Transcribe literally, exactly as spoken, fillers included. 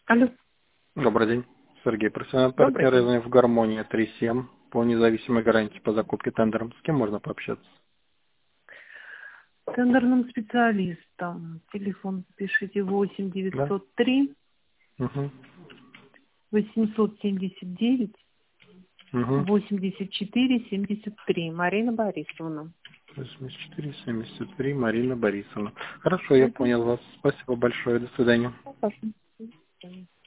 Алло. Добрый день. Сергей, профессиональный Добрый партнер день. в гармонии три семь по независимой гарантии по закупке тендером. С кем можно пообщаться? Тендерным специалистом. Телефон пишите восемь Да? девятьсот три Угу. восемьсот семьдесят девять Угу. восемьдесят четыре семьдесят три. Марина Борисовна. восемьдесят четыре семьдесят три Марина Борисовна. Хорошо, я Угу. понял вас. Спасибо большое. До свидания. Пожалуйста.